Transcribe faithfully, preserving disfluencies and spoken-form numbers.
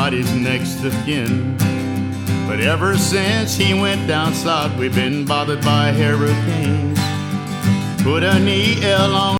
nobody's next of kin. But ever since he went down south, we've been bothered by hurricanes. Put an E L on